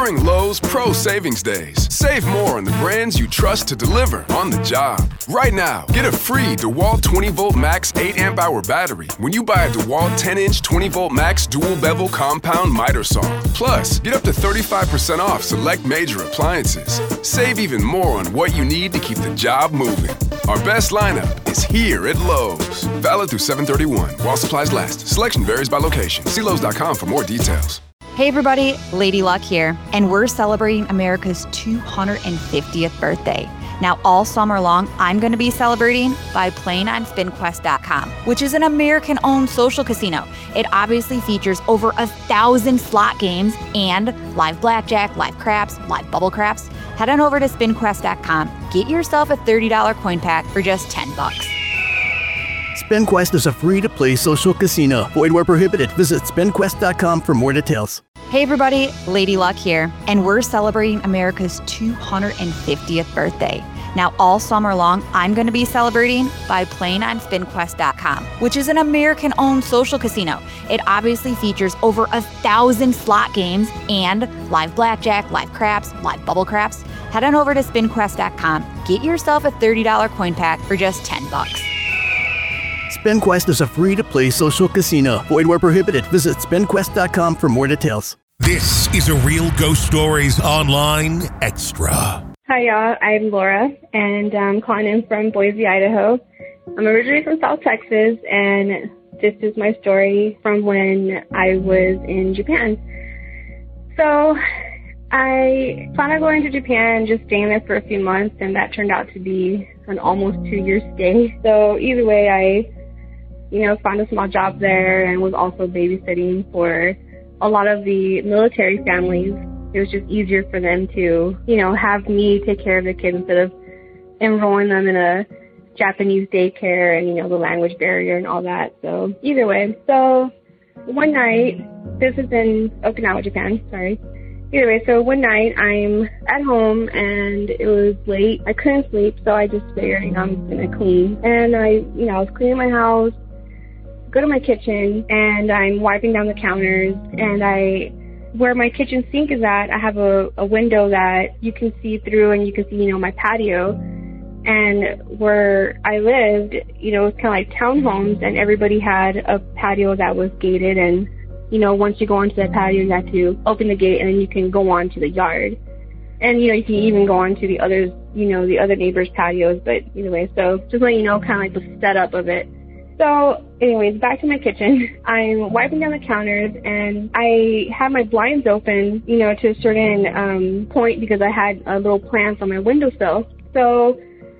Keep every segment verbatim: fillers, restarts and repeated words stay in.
during Lowe's Pro Savings Days. Save more on the brands you trust to deliver on the job. Right now, get a free DeWalt twenty volt max eight amp hour battery when you buy a DeWalt ten inch twenty volt max dual bevel compound miter saw. Plus, get up to thirty-five percent off select major appliances. Save even more on what you need to keep the job moving. Our best lineup is here at Lowe's. Valid through seven thirty-one while supplies last. Selection varies by location. See Lowe's dot com for more details. Hey everybody, Lady Luck here, and we're celebrating America's two hundred fiftieth birthday. Now, all summer long, I'm going to be celebrating by playing on Spin Quest dot com, which is an American-owned social casino. It obviously features over a thousand slot games and live blackjack, live craps, live bubble craps. Head on over to Spin Quest dot com. Get yourself a thirty dollars coin pack for just ten bucks. SpinQuest is a free-to-play social casino. Void where prohibited. Visit Spin Quest dot com for more details. Hey everybody, Lady Luck here, and we're celebrating America's two hundred fiftieth birthday. Now, all summer long, I'm going to be celebrating by playing on Spin Quest dot com, which is an American-owned social casino. It obviously features over a thousand slot games and live blackjack, live craps, live bubble craps. Head on over to Spin Quest dot com. Get yourself a thirty dollars coin pack for just ten bucks. SpinQuest is a free-to-play social casino. Void where prohibited. Visit Spin Quest dot com for more details. This is a Real Ghost Stories Online Extra. Hi, y'all. I'm Laura, and I'm calling in from Boise, Idaho. I'm originally from South Texas, and this is my story from when I was in Japan. So I planned on going to Japan, just staying there for a few months, and that turned out to be an almost two-year stay. So either way, I, you know, found a small job there and was also babysitting for a lot of the military families. It was just easier for them to, you know, have me take care of the kids instead of enrolling them in a Japanese daycare and, you know, the language barrier and all that. So either way, so one night, this is in Okinawa, Japan, sorry. Either way, so one night I'm at home and it was late. I couldn't sleep, so I just figured, you know, I'm just going to clean. And I, you know, I was cleaning my house, go to my kitchen, and I'm wiping down the counters, and I... where my kitchen sink is at, I have a, a window that you can see through and you can see, you know, my patio. And where I lived, you know, it was kind of like townhomes, and everybody had a patio that was gated. And, you know, once you go onto the patio, you have to open the gate and then you can go on to the yard. And, you know, you can even go on to the others, you know, the other neighbors' patios. But anyway, so just letting you know kind of like the setup of it. So anyways, back to my kitchen. I'm wiping down the counters, and I had my blinds open, you know, to a certain um, point because I had uh, little plants on my windowsill. So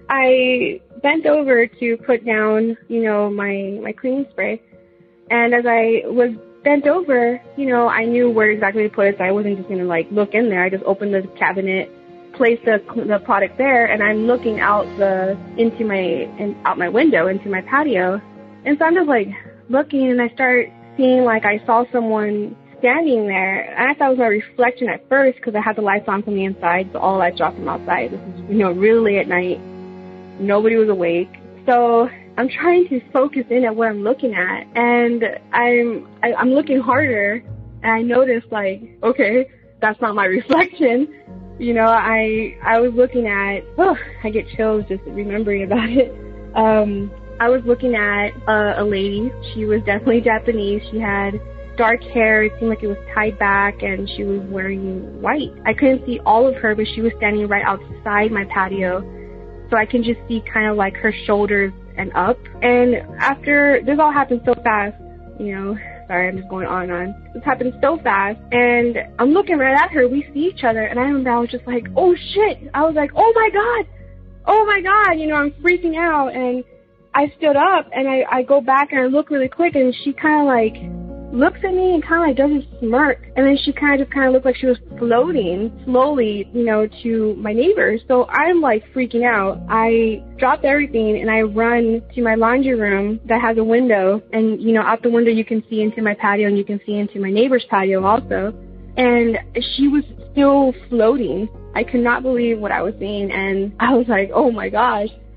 I bent over to put down, you know, my, my cleaning spray. And as I was bent over, you know, I knew where exactly to put it, so I wasn't just going to, like, look in there. I just opened the cabinet, placed the, the product there, and I'm looking out the into my in, out my window into my patio. And so I'm just, like, looking, and I start seeing, like, I saw someone standing there. And I thought it was my reflection at first because I had the lights on from the inside, so all lights off from outside. This is, you know, really late at night. Nobody was awake. So I'm trying to focus in at what I'm looking at, and I'm I, I'm looking harder, and I noticed, like, okay, that's not my reflection. You know, I I was looking at, oh, I get chills just remembering about it. Um... I was looking at uh, a lady. She was definitely Japanese. She had dark hair. It seemed like it was tied back, and she was wearing white. I couldn't see all of her, but she was standing right outside my patio, so I can just see kind of like her shoulders and up. And after, this all happened so fast, you know, sorry, I'm just going on and on. This happened so fast, and I'm looking right at her. We see each other, and I remember I was just like, oh, shit. I was like, oh, my God. Oh, my God. You know, I'm freaking out, and I stood up, and I, I go back and I look really quick, and she kind of like looks at me and kind of like does a smirk, and then she kind of just kind of looked like she was floating slowly, you know, to my neighbor. So I'm like freaking out. I drop everything and I run to my laundry room that has a window, and you know, out the window you can see into my patio and you can see into my neighbor's patio also. And she was still floating. I could not believe what I was seeing, and I was like, oh my gosh.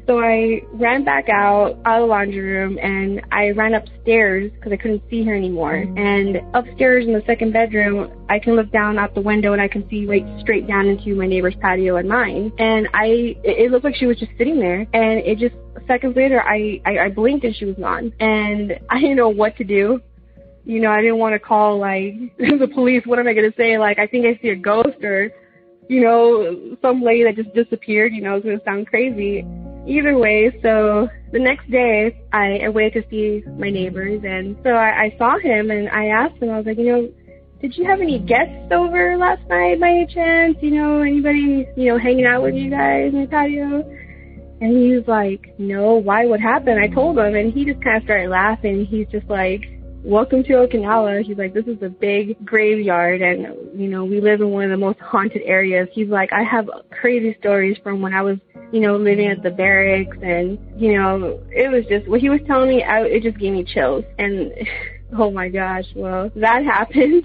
So I ran back out, out of the laundry room, and I ran upstairs because I couldn't see her anymore. And upstairs in the second bedroom, I can look down out the window and I can see right straight down into my neighbor's patio and mine. And I, it looked like she was just sitting there. And it just, seconds later, I, I, I blinked and she was gone. And I didn't know what to do. You know, I didn't want to call, like, the police. What am I going to say? Like, I think I see a ghost, or, you know, some lady that just disappeared. You know, it's going to sound crazy. Either way, so the next day, I, I waited to see my neighbors, and so I, I saw him, and I asked him, I was like, you know, did you have any guests over last night by any chance? You know, anybody, you know, hanging out with you guys in the patio? And he was like, no, why? What happened? I told him, and he just kind of started laughing. He's just like, welcome to Okinawa. He's like, this is a big graveyard, and, you know, we live in one of the most haunted areas. He's like, I have crazy stories from when I was, you know, living at the barracks, and, you know, it was just, what he was telling me, I, it just gave me chills. And, oh my gosh, well, that happened.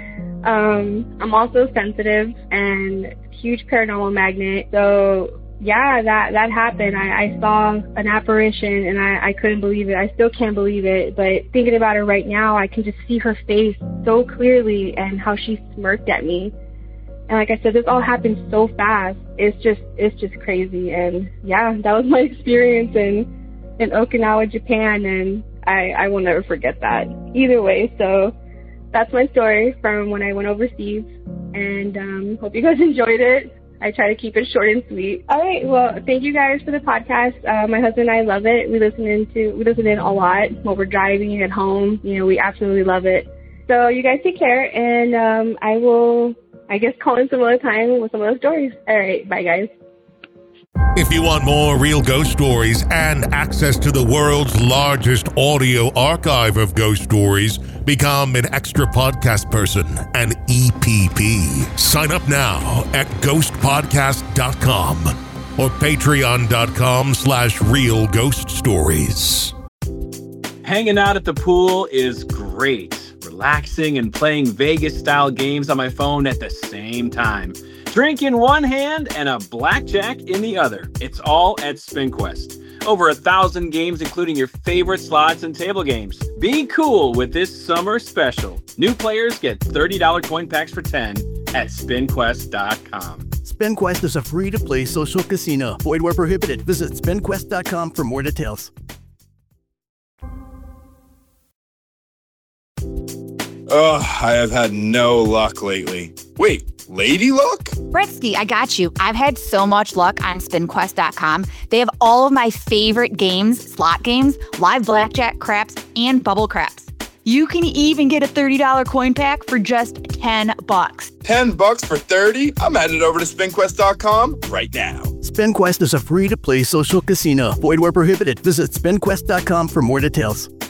Um, I'm also sensitive and huge paranormal magnet, so yeah, that, that happened. I, I saw an apparition, and I, I couldn't believe it. I still can't believe it, but thinking about it right now, I can just see her face so clearly and how she smirked at me. And like I said, this all happened so fast. It's just, it's just crazy. And yeah, that was my experience in, in Okinawa, Japan, and I, I will never forget that. Either way, so that's my story from when I went overseas, and um, hope you guys enjoyed it. I try to keep it short and sweet. All right, well, thank you guys for the podcast. Uh, my husband and I love it. We listen into, we listen in a lot while we're driving at home. You know, we absolutely love it. So you guys take care, and um, I will, I guess, call in some other time with some other stories. All right, bye, guys. If you want more real ghost stories and access to the world's largest audio archive of ghost stories, become an extra podcast person, an E P P. Sign up now at ghost podcast dot com or patreon.com slash real ghost stories. Hanging out at the pool is great. Relaxing and playing Vegas-style games on my phone at the same time. Drink in one hand and a blackjack in the other. It's all at SpinQuest. Over a thousand games, including your favorite slots and table games. Be cool with this summer special. New players get thirty dollars coin packs for ten at spin quest dot com. SpinQuest is a free-to-play social casino. Void where prohibited. Visit spin quest dot com for more details. Ugh, I have had no luck lately. Wait, lady luck? Bretsky, I got you. I've had so much luck on spin quest dot com. They have all of my favorite games, slot games, live blackjack, craps, and bubble craps. You can even get a thirty dollars coin pack for just ten bucks. ten bucks for thirty? I'm headed over to spin quest dot com right now. SpinQuest is a free-to-play social casino. Void where prohibited. Visit spin quest dot com for more details.